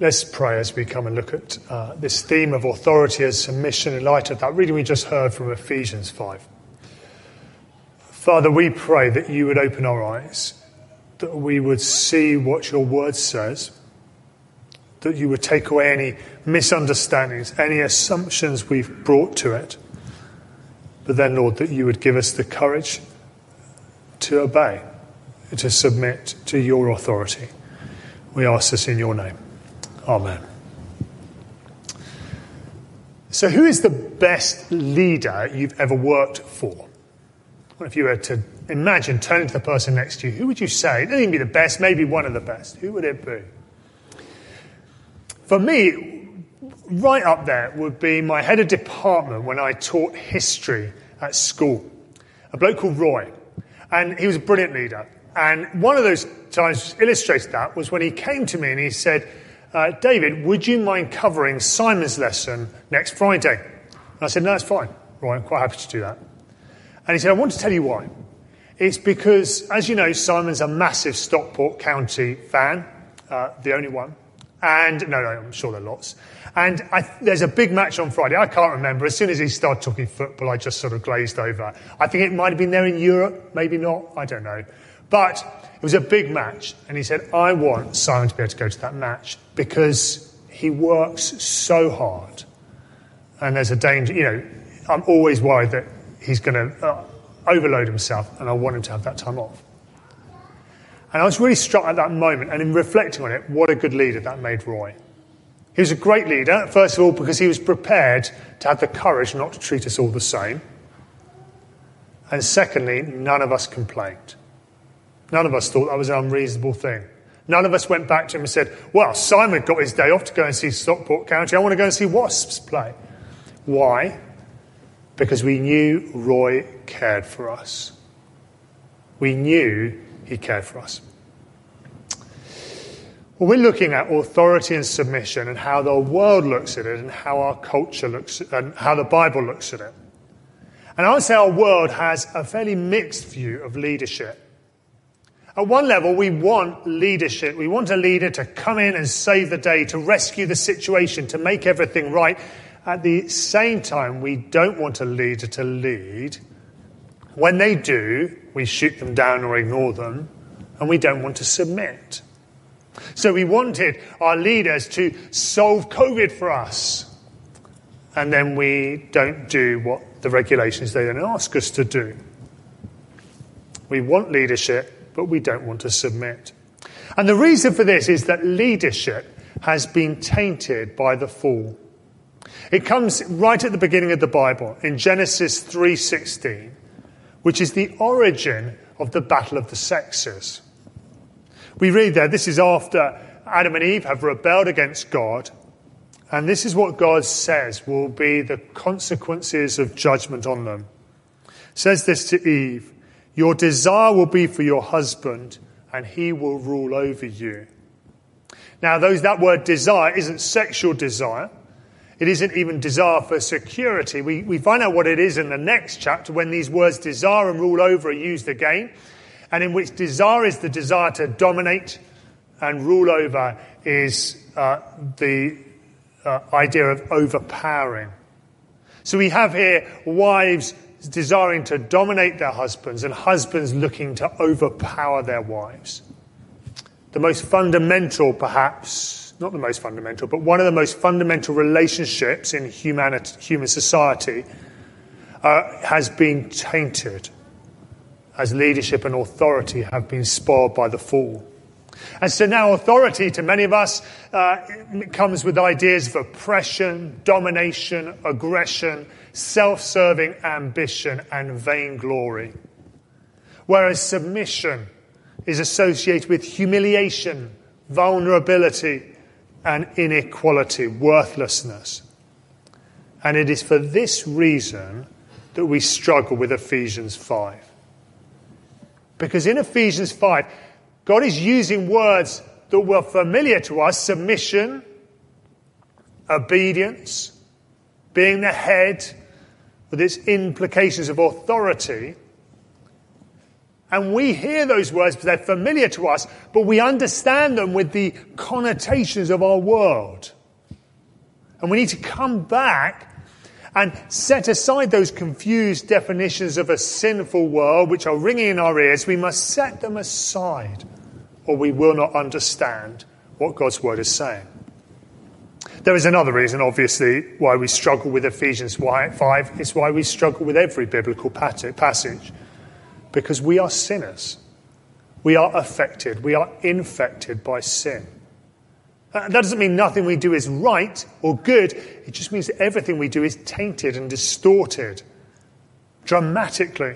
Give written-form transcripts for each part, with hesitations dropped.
Let's pray as we come and look at this theme of authority as submission in light of that reading we just heard from Ephesians 5. Father, we pray that you would open our eyes, that we would see what your word says, that you would take away any misunderstandings, any assumptions we've brought to it. But then, Lord, that you would give us the courage to obey, to submit to your authority. We ask this in your name. Amen. So who is the best leader you've ever worked for? Well, if you were to imagine turning to the person next to you, who would you say? It doesn't even be the best, maybe one of the best. Who would it be? For me, right up there would be my head of department when I taught history at school, a bloke called Roy. And he was a brilliant leader. And one of those times illustrated that was when he came to me and he said, David, would you mind covering Simon's lesson next Friday? And I said, no, that's fine, Roy, I'm quite happy to do that. And he said, I want to tell you why. It's because, as you know, Simon's a massive Stockport County fan, the only one. And, no, I'm sure there are lots. And there's a big match on Friday. I can't remember. As soon as he started talking football, I just sort of glazed over. I think it might have been there in Europe, maybe not, I don't know. But it was a big match. And he said, I want Simon to be able to go to that match because he works so hard. And there's a danger, I'm always worried that he's going to overload himself and I want him to have that time off. And I was really struck at that moment, and in reflecting on it, what a good leader that made Roy. He was a great leader, first of all, because he was prepared to have the courage not to treat us all the same. And secondly, none of us complained. None of us thought that was an unreasonable thing. None of us went back to him and said, well, Simon got his day off to go and see Stockport County. I want to go and see Wasps play. Why? Because we knew Roy cared for us. We knew he cared for us. Well, we're looking at authority and submission and how the world looks at it and how our culture looks at it and how the Bible looks at it. And I would say our world has a fairly mixed view of leadership. At one level, we want leadership. We want a leader to come in and save the day, to rescue the situation, to make everything right. At the same time, we don't want a leader to lead. When they do, we shoot them down or ignore them, and we don't want to submit. So we wanted our leaders to solve COVID for us, and then we don't do what the regulations they then ask us to do. We want leadership, but we don't want to submit. And the reason for this is that leadership has been tainted by the fall. It comes right at the beginning of the Bible, in Genesis 3:16, which is the origin of the battle of the sexes. We read there, this is after Adam and Eve have rebelled against God, and this is what God says will be the consequences of judgment on them. It says this to Eve, your desire will be for your husband, and he will rule over you. Now, that word desire isn't sexual desire. It isn't even desire for security. We find out what it is in the next chapter when these words desire and rule over are used again, and in which desire is the desire to dominate and rule over is the idea of overpowering. So we have here wives desiring to dominate their husbands and husbands looking to overpower their wives. The most fundamental, perhaps, not the most fundamental, but one of the most fundamental relationships in human society has been tainted as leadership and authority have been spoiled by the fall. And so now authority, to many of us, comes with ideas of oppression, domination, aggression, self-serving ambition, and vainglory. Whereas submission is associated with humiliation, vulnerability, and inequality, worthlessness. And it is for this reason that we struggle with Ephesians 5. Because in Ephesians 5, God is using words that were familiar to us, submission, obedience, being the head, with its implications of authority. And we hear those words, they're familiar to us, but we understand them with the connotations of our world. And we need to come back and set aside those confused definitions of a sinful world which are ringing in our ears. We must set them aside, or we will not understand what God's word is saying. There is another reason, obviously, why we struggle with Ephesians 5. It's why we struggle with every biblical passage. Because we are sinners. We are affected. We are infected by sin. That doesn't mean nothing we do is right or good. It just means that everything we do is tainted and distorted dramatically.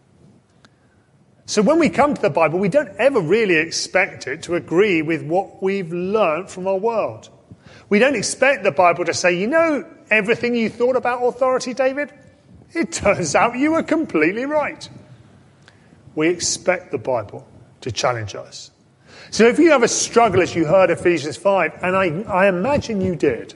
So when we come to the Bible, we don't ever really expect it to agree with what we've learned from our world. We don't expect the Bible to say, you know, everything you thought about authority, David? It turns out you were completely right. We expect the Bible to challenge us. So if you have a struggle as you heard Ephesians 5, and I imagine you did,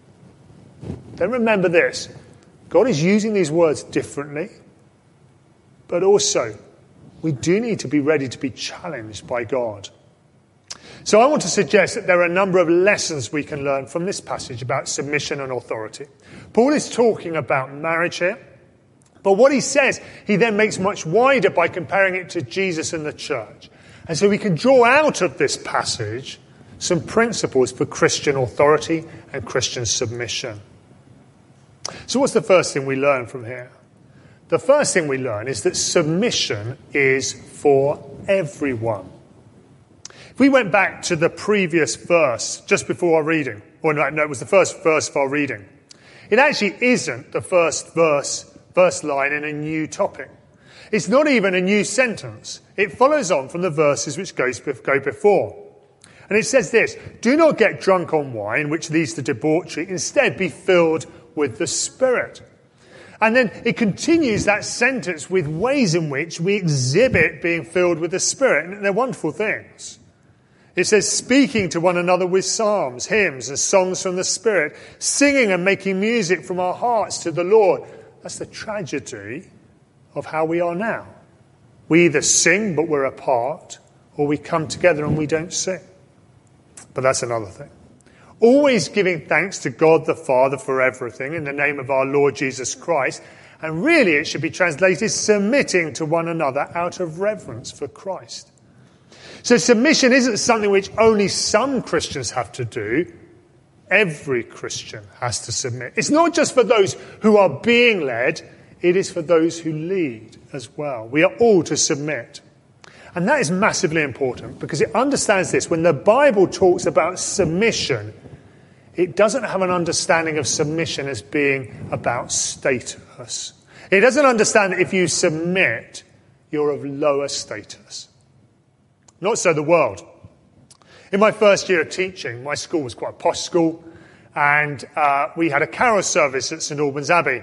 then remember this. God is using these words differently, but also we do need to be ready to be challenged by God. So I want to suggest that there are a number of lessons we can learn from this passage about submission and authority. Paul is talking about marriage here, but what he says, he then makes much wider by comparing it to Jesus and the church. And so we can draw out of this passage some principles for Christian authority and Christian submission. So what's the first thing we learn from here? The first thing we learn is that submission is for everyone. If we went back to the previous verse just before our reading, or no, it was the first verse of our reading. It actually isn't the first verse line in a new topic. It's not even a new sentence. It follows on from the verses which go before. And it says this, do not get drunk on wine, which leads to debauchery. Instead, be filled with the Spirit. And then it continues that sentence with ways in which we exhibit being filled with the Spirit. And they're wonderful things. It says, speaking to one another with psalms, hymns, and songs from the Spirit, singing and making music from our hearts to the Lord. That's the tragedy of how we are now. We either sing but we're apart, or we come together and we don't sing. But that's another thing. Always giving thanks to God the Father for everything in the name of our Lord Jesus Christ. And really it should be translated submitting to one another out of reverence for Christ. So submission isn't something which only some Christians have to do. Every Christian has to submit. It's not just for those who are being led. It is for those who lead as well. We are all to submit. And that is massively important because it understands this. When the Bible talks about submission, it doesn't have an understanding of submission as being about status. It doesn't understand that if you submit, you're of lower status. Not so the world. In my first year of teaching, my school was quite a posh school, and we had a carol service at St Albans Abbey.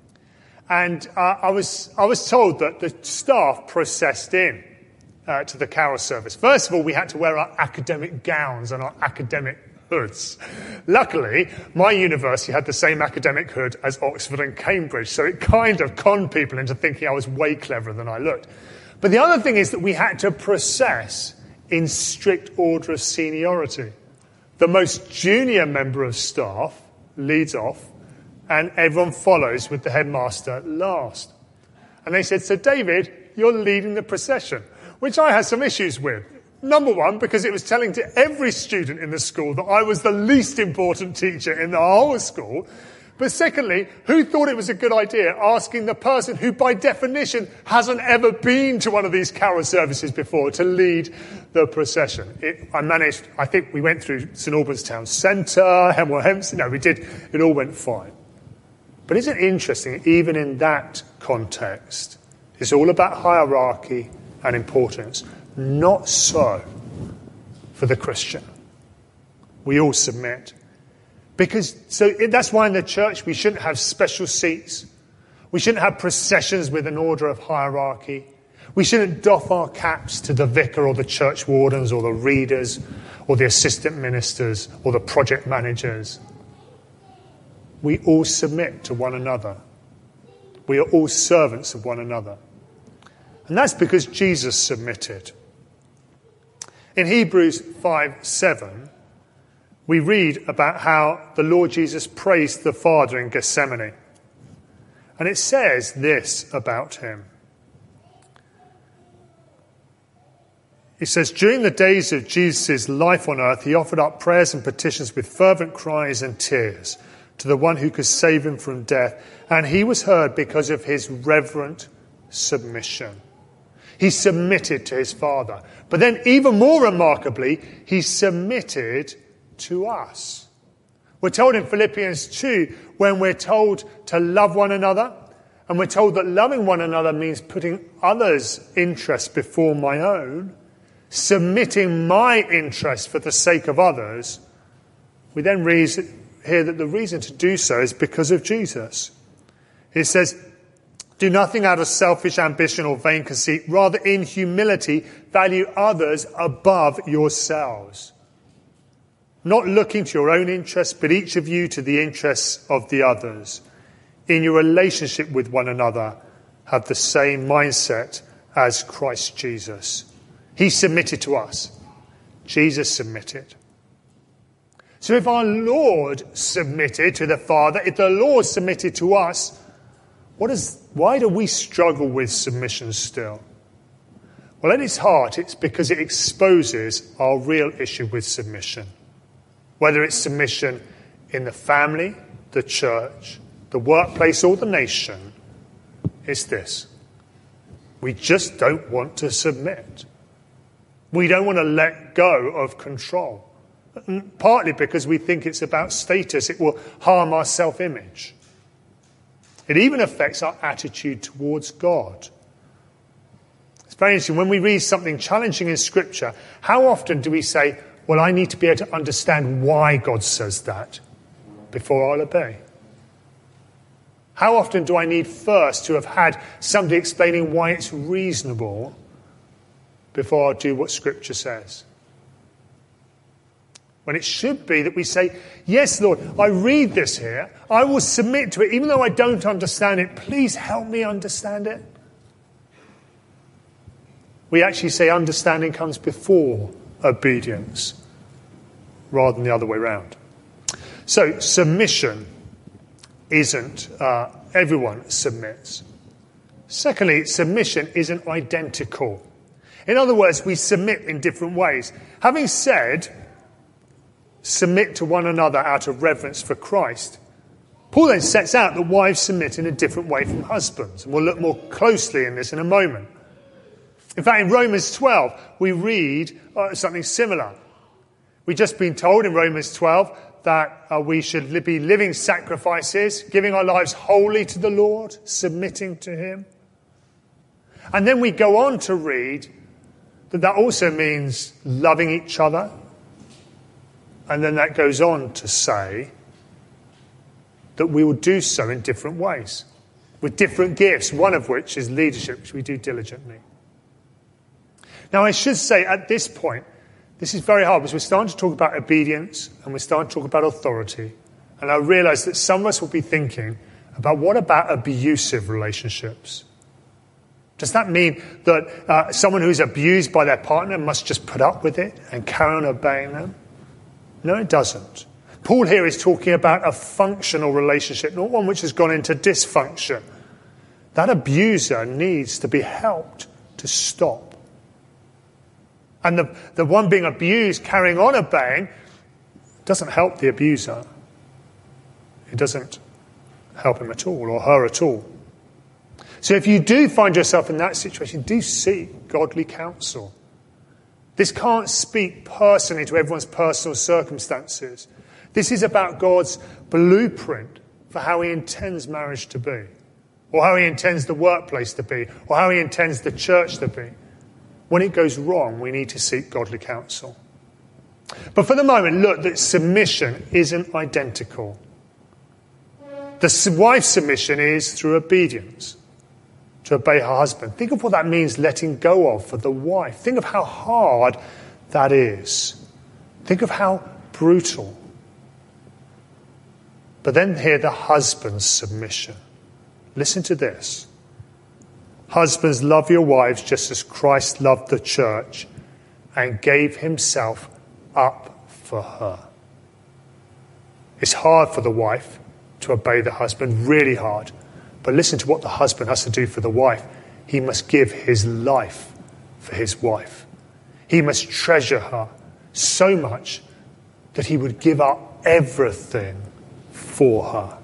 And I was told that the staff processed in to the carol service. First of all, we had to wear our academic gowns and our academic hoods. Luckily, my university had the same academic hood as Oxford and Cambridge, so it kind of conned people into thinking I was way cleverer than I looked. But the other thing is that we had to process in strict order of seniority. The most junior member of staff leads off, and everyone follows with the headmaster last. And they said, so David, you're leading the procession, which I had some issues with. Number one, because it was telling to every student in the school that I was the least important teacher in the whole school. But secondly, who thought it was a good idea asking the person who by definition hasn't ever been to one of these carol services before to lead the procession? I think we went through St Albans Town Centre, Hemel Hempstead. No, we did. It all went fine. But isn't it interesting, even in that context, it's all about hierarchy and importance. Not so for the Christian. We all submit. That's why in the church we shouldn't have special seats. We shouldn't have processions with an order of hierarchy. We shouldn't doff our caps to the vicar or the church wardens or the readers or the assistant ministers or the project managers. We all submit to one another. We are all servants of one another. And that's because Jesus submitted. In Hebrews 5:7, we read about how the Lord Jesus praised the Father in Gethsemane. And it says this about him. It says, during the days of Jesus' life on earth, he offered up prayers and petitions with fervent cries and tears to the one who could save him from death. And he was heard because of his reverent submission. He submitted to his Father. But then even more remarkably, he submitted to us. We're told in Philippians 2, when we're told to love one another, and we're told that loving one another means putting others' interests before my own, submitting my interest for the sake of others, we then read here that the reason to do so is because of Jesus. It says, do nothing out of selfish ambition or vain conceit, rather in humility value others above yourselves. Not looking to your own interests, but each of you to the interests of the others. In your relationship with one another, have the same mindset as Christ Jesus. He submitted to us. Jesus submitted. So if our Lord submitted to the Father, if the Lord submitted to us, why do we struggle with submission still? Well, at its heart, it's because it exposes our real issue with submission. Whether it's submission in the family, the church, the workplace, or the nation, it's this. We just don't want to submit. We don't want to let go of control. Partly because we think it's about status. It will harm our self-image. It even affects our attitude towards God. It's very interesting. When we read something challenging in Scripture, how often do we say, well, I need to be able to understand why God says that before I'll obey? How often do I need first to have had somebody explaining why it's reasonable before I do what Scripture says? When it should be that we say, yes, Lord, I read this here. I will submit to it. Even though I don't understand it, please help me understand it. We actually say understanding comes before obedience rather than the other way around. So submission isn't everyone submits. Secondly, submission isn't identical. In other words, we submit in different ways. Having said submit to one another out of reverence for Christ, Paul then sets out that wives submit in a different way from husbands. And we'll look more closely in this in a moment. In fact, in Romans 12, we read something similar. We've just been told in Romans 12 that we should be living sacrifices, giving our lives wholly to the Lord, submitting to him. And then we go on to read that also means loving each other. And then that goes on to say that we will do so in different ways, with different gifts, one of which is leadership, which we do diligently. Now, I should say at this point, this is very hard because we're starting to talk about obedience and we're starting to talk about authority. And I realise that some of us will be thinking about what about abusive relationships? Does that mean that someone who's abused by their partner must just put up with it and carry on obeying them? No, it doesn't. Paul here is talking about a functional relationship, not one which has gone into dysfunction. That abuser needs to be helped to stop. And the one being abused carrying on obeying doesn't help the abuser. It doesn't help him at all or her at all. So if you do find yourself in that situation, do seek godly counsel. This can't speak personally to everyone's personal circumstances. This is about God's blueprint for how he intends marriage to be, or how he intends the workplace to be, or how he intends the church to be. When it goes wrong, we need to seek godly counsel. But for the moment, look, that submission isn't identical. The wife's submission is through obedience, to obey her husband. Think of what that means letting go of for the wife. Think of how hard that is. Think of how brutal. But then hear the husband's submission. Listen to this. Husbands, love your wives just as Christ loved the church and gave himself up for her. It's hard for the wife to obey the husband, really hard. But listen to what the husband has to do for the wife. He must give his life for his wife. He must treasure her so much that he would give up everything for her.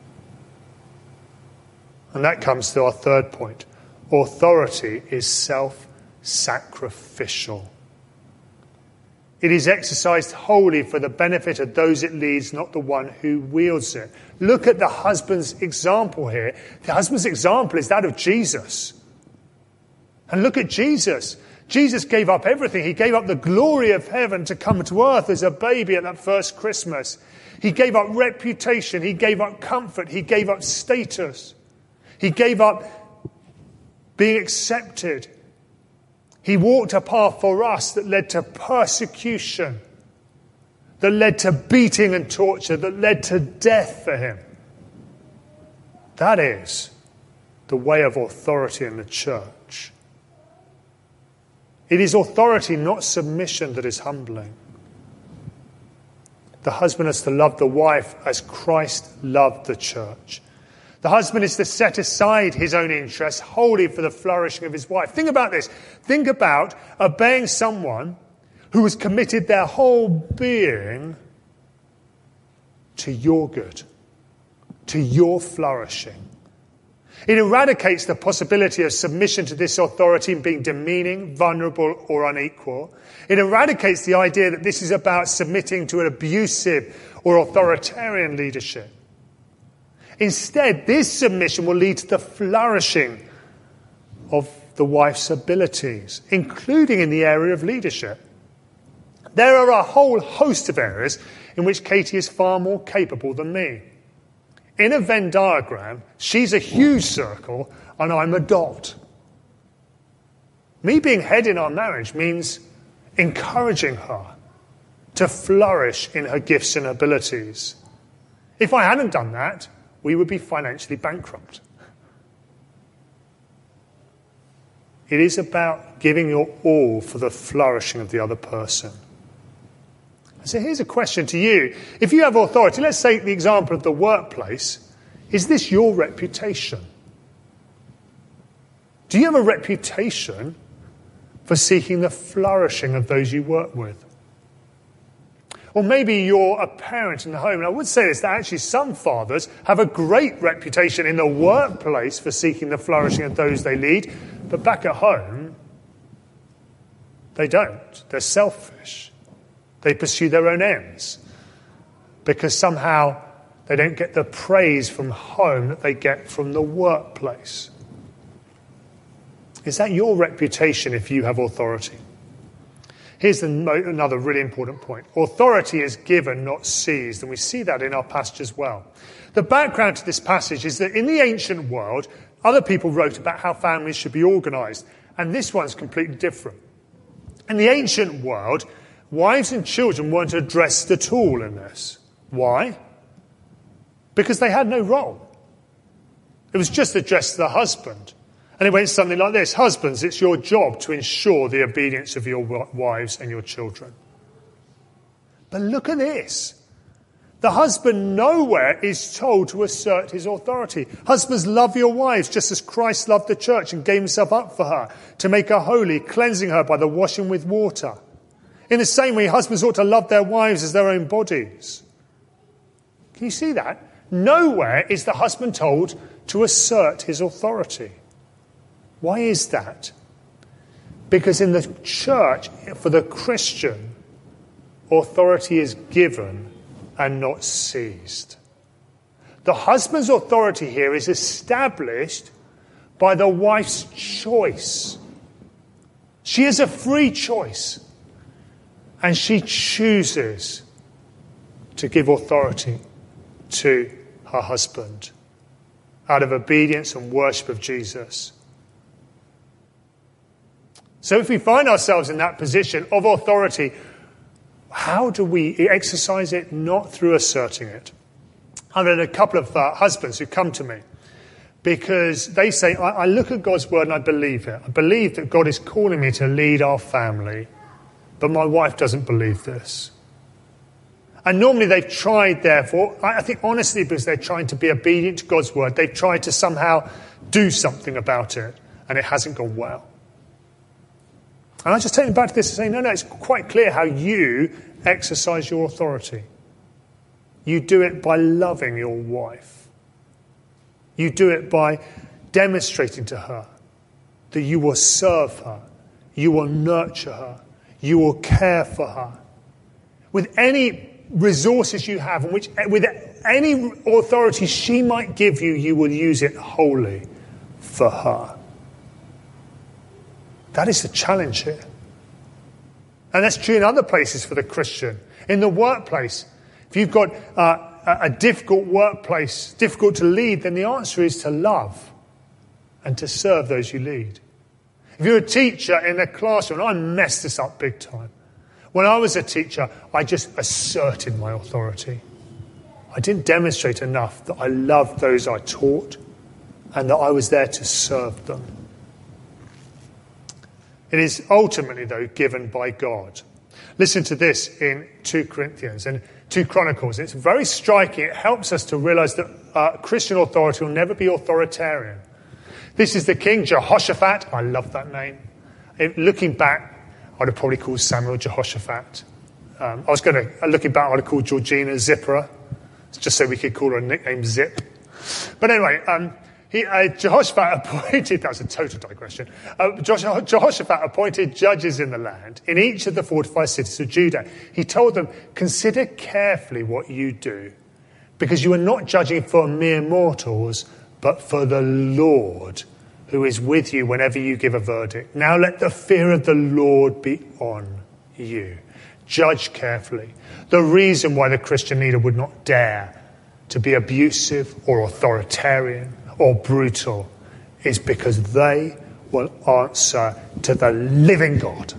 And that comes to our third point. Authority is self-sacrificial. It is exercised wholly for the benefit of those it leads, not the one who wields it. Look at the husband's example here. The husband's example is that of Jesus. And look at Jesus. Jesus gave up everything. He gave up the glory of heaven to come to earth as a baby at that first Christmas. He gave up reputation. He gave up comfort. He gave up status. He gave up being accepted. He walked a path for us that led to persecution, that led to beating and torture, that led to death for him. That is the way of authority in the church. It is authority, not submission, that is humbling. The husband has to love the wife as Christ loved the church. The husband is to set aside his own interests wholly for the flourishing of his wife. Think about this. Think about obeying someone who has committed their whole being to your good, to your flourishing. It eradicates the possibility of submission to this authority and being demeaning, vulnerable, or unequal. It eradicates the idea that this is about submitting to an abusive or authoritarian leadership. Instead, this submission will lead to the flourishing of the wife's abilities, including in the area of leadership. There are a whole host of areas in which Katie is far more capable than me. In a Venn diagram, she's a huge circle and I'm a dot. Me being head in our marriage means encouraging her to flourish in her gifts and abilities. If I hadn't done that, we would be financially bankrupt. It is about giving your all for the flourishing of the other person. So here's a question to you. If you have authority, let's take the example of the workplace. Is this your reputation? Do you have a reputation for seeking the flourishing of those you work with? Or maybe you're a parent in the home. And I would say this, that actually some fathers have a great reputation in the workplace for seeking the flourishing of those they lead. But back at home, they don't. They're selfish. They pursue their own ends. Because somehow they don't get the praise from home that they get from the workplace. Is that your reputation if you have authority? Here's another really important point. Authority is given, not seized, and we see that in our passage as well. The background to this passage is that in the ancient world, other people wrote about how families should be organised, and this one's completely different. In the ancient world, wives and children weren't addressed at all in this. Why? Because they had no role. It was just addressed to the husband. And it went something like this. Husbands, it's your job to ensure the obedience of your wives and your children. But look at this. The husband nowhere is told to assert his authority. Husbands, love your wives just as Christ loved the church and gave himself up for her to make her holy, cleansing her by the washing with water. In the same way, husbands ought to love their wives as their own bodies. Can you see that? Nowhere is the husband told to assert his authority. Why is that? Because in the church, for the Christian, authority is given and not seized. The husband's authority here is established by the wife's choice. She has a free choice, and she chooses to give authority to her husband out of obedience and worship of Jesus. So if we find ourselves in that position of authority, how do we exercise it? Not through asserting it. I've had a couple of husbands who come to me because they say, I look at God's word and I believe it. I believe that God is calling me to lead our family, but my wife doesn't believe this. And normally they've tried, therefore, I think honestly because they're trying to be obedient to God's word, they've tried to somehow do something about it, and it hasn't gone well. And I just take them back to this and say, no, it's quite clear how you exercise your authority. You do it by loving your wife. You do it by demonstrating to her that you will serve her, you will nurture her, you will care for her. With any resources you have, with any authority she might give you, you will use it wholly for her. That is the challenge here. And that's true in other places for the Christian. In the workplace, if you've got a difficult workplace, difficult to lead, then the answer is to love and to serve those you lead. If you're a teacher in a classroom, and I messed this up big time. When I was a teacher, I just asserted my authority. I didn't demonstrate enough that I loved those I taught and that I was there to serve them. It is ultimately, though, given by God. Listen to this in 2 Corinthians and 2 Chronicles. It's very striking. It helps us to realize that Christian authority will never be authoritarian. This is the king, Jehoshaphat. I love that name. Looking back, I'd have probably called Samuel Jehoshaphat. Looking back, I'd have called Georgina Zipporah, just so we could call her a nickname Zip. But anyway, Jehoshaphat appointed, that was a total digression, Jehoshaphat appointed judges in the land, in each of the fortified cities of Judah. He told them, consider carefully what you do, because you are not judging for mere mortals, but for the Lord, who is with you whenever you give a verdict. Now let the fear of the Lord be on you. Judge carefully. The reason why the Christian leader would not dare to be abusive or authoritarian or brutal is because they will answer to the living God.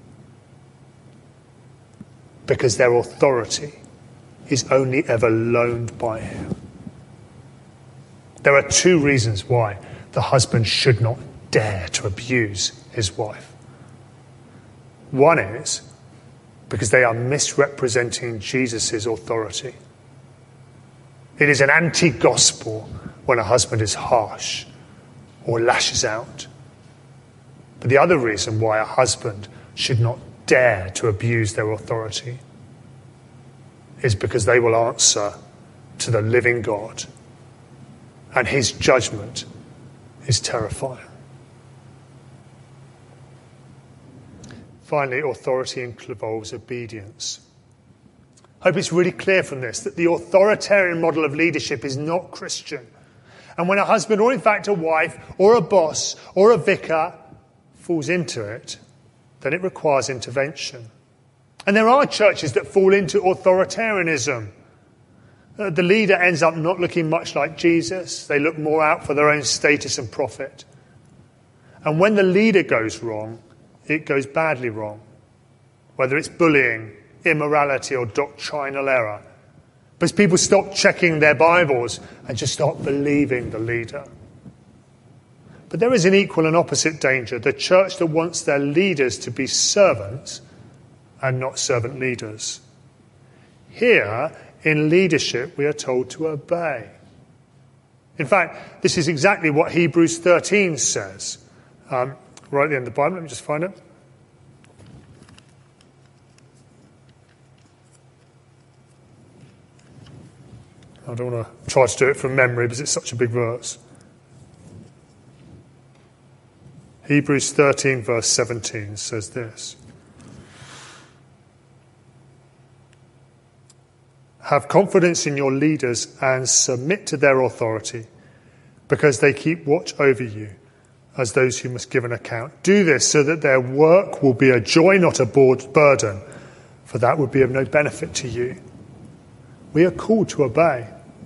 Because their authority is only ever loaned by him. There are two reasons why the husband should not dare to abuse his wife. One is because they are misrepresenting Jesus' authority. It is an anti-gospel when a husband is harsh or lashes out. But the other reason why a husband should not dare to abuse their authority is because they will answer to the living God, and his judgment is terrifying. Finally, authority involves obedience. I hope it's really clear from this that the authoritarian model of leadership is not Christian. And when a husband, or in fact a wife, or a boss, or a vicar falls into it, then it requires intervention. And there are churches that fall into authoritarianism. The leader ends up not looking much like Jesus. They look more out for their own status and profit. And when the leader goes wrong, it goes badly wrong. Whether it's bullying, immorality, or doctrinal error. Because people stop checking their Bibles and just stop believing the leader. But there is an equal and opposite danger. The church that wants their leaders to be servants and not servant leaders. Here, in leadership, we are told to obey. In fact, this is exactly what Hebrews 13 says. Right at the end of the Bible, let me just find it. I don't want to try to do it from memory because it's such a big verse. Hebrews 13 verse 17 says this. Have confidence in your leaders and submit to their authority, because they keep watch over you as those who must give an account. Do this so that their work will be a joy, not a burden, for that would be of no benefit to you. We are called to obey.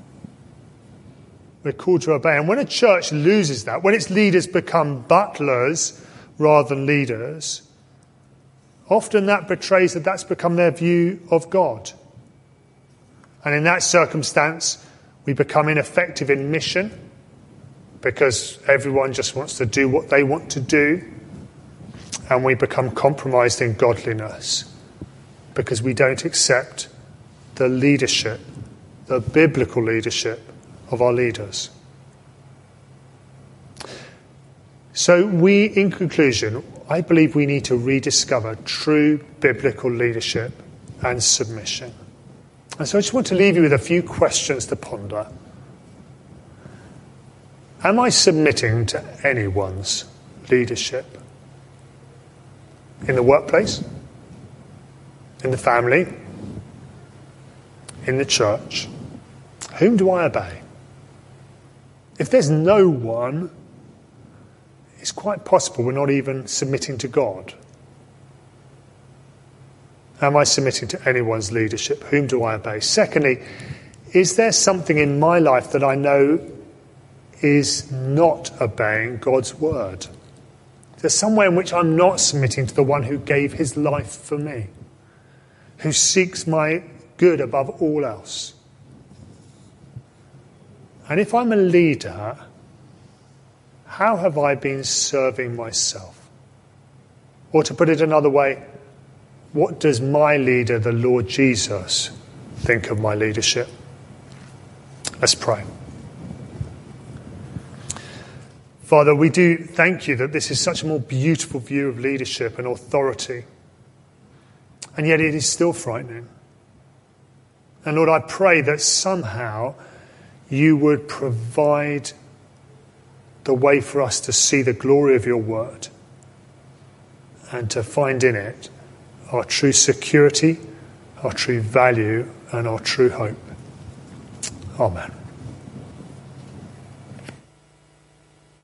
We're called to obey. And when a church loses that, when its leaders become butlers rather than leaders, often that betrays that that's become their view of God. And in that circumstance, we become ineffective in mission because everyone just wants to do what they want to do, and we become compromised in godliness because we don't accept the leadership, the biblical leadership of our leaders. So in conclusion, I believe we need to rediscover true biblical leadership and submission. And so I just want to leave you with a few questions to ponder. Am I submitting to anyone's leadership? In the workplace? In the family? In the church? Whom do I obey? If there's no one, it's quite possible we're not even submitting to God. Am I submitting to anyone's leadership? Whom do I obey? Secondly, is there something in my life that I know is not obeying God's word? Is there somewhere in which I'm not submitting to the one who gave his life for me, who seeks my good above all else? And if I'm a leader, how have I been serving myself? Or to put it another way, what does my leader, the Lord Jesus, think of my leadership? Let's pray. Father, we do thank you that this is such a more beautiful view of leadership and authority. And yet it is still frightening. And Lord, I pray that somehow you would provide the way for us to see the glory of your word and to find in it our true security, our true value, and our true hope. Amen.